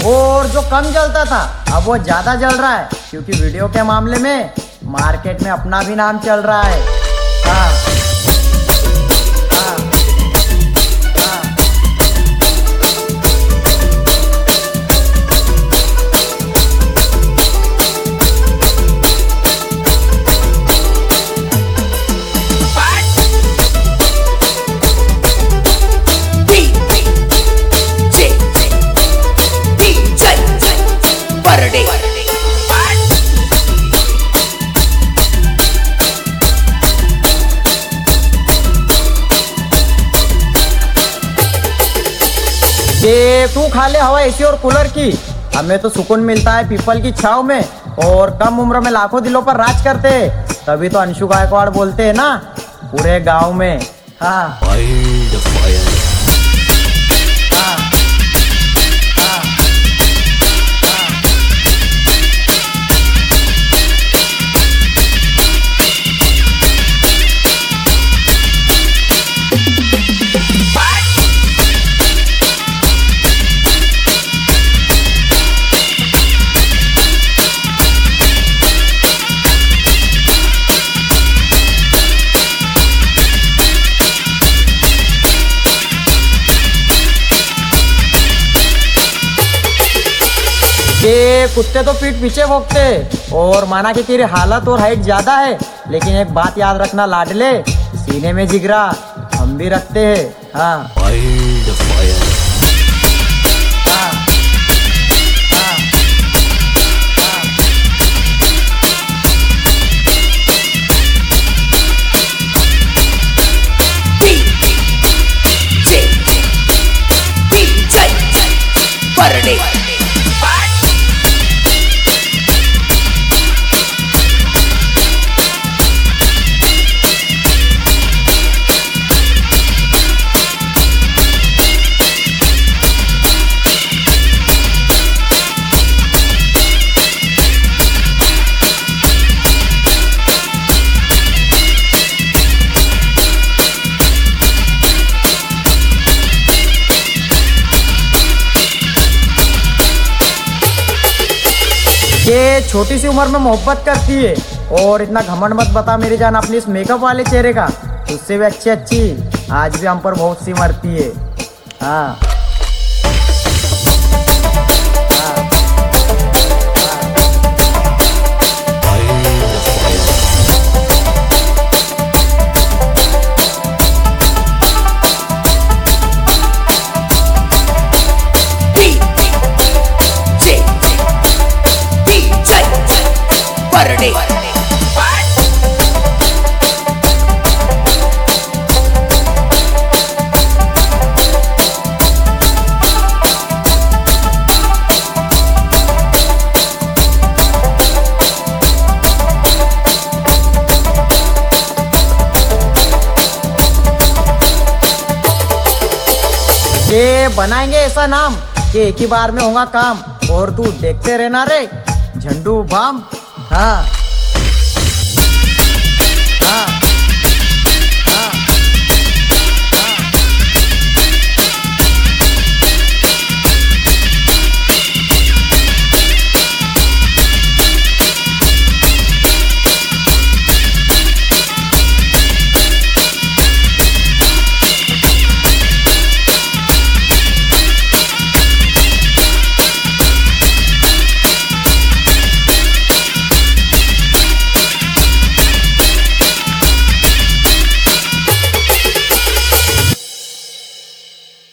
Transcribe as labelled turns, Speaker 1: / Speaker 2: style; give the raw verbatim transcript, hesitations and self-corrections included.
Speaker 1: और जो कम जलता था अब वो ज्यादा जल रहा है, क्योंकि वीडियो के मामले में मार्केट में अपना भी नाम चल रहा है। हाँ हाँ हाँ। ये तू खा ले हवा एसी और कूलर की, हमें तो सुकून मिलता है पीपल की छाव में, और कम उम्र में लाखों दिलों पर राज करते हैं। तभी तो अंशु गायकवाड़ बोलते हैं ना पूरे गांव में। हाँ हाँ हाँ ये कुत्ते तो पीठ पीछे भोंकते, और माना कि तेरी हालत और हाइट ज्यादा है, लेकिन एक बात याद रखना लाडले, सीने में जिगरा हम भी रखते हैं। हाँ हाँ हाँ हाँ। ये छोटी सी उम्र में मोहब्बत करती है, और इतना घमंड मत बता मेरी जान अपनी इस मेकअप वाले चेहरे का, उससे भी अच्छी अच्छी आज भी हम पर बहुत सी मरती है। हाँ ये बनाएंगे ऐसा नाम कि एक ही बार में होगा काम, और तू देखते रहना रे झंडू बाम। हाँ हाँ।